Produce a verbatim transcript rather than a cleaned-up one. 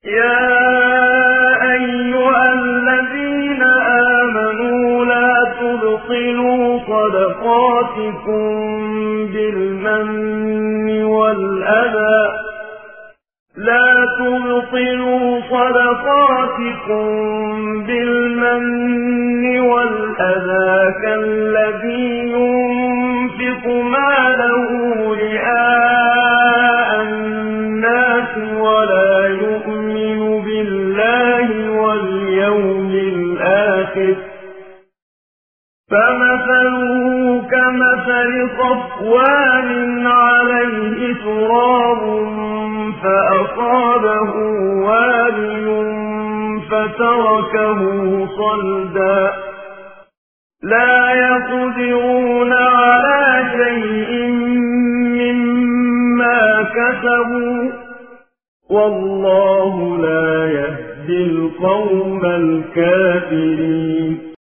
يا أيها الذين آمنوا لا تبطلوا صدقاتكم بالمن والأذى لا تبطلوا صدقاتكم بالمن والأذى كالذي ينفق ماله رئاء الناس ولا يؤمن بالله واليوم الآخر فمثله كمثل صفوان عليه تراب فأصابه وابل فتركه صلدا لا يقدرون على شيء مما كسبوا والله لا يهدي القوم الكافرين.